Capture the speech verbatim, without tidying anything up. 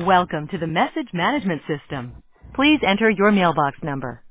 Welcome to the message management system. Please enter your mailbox number.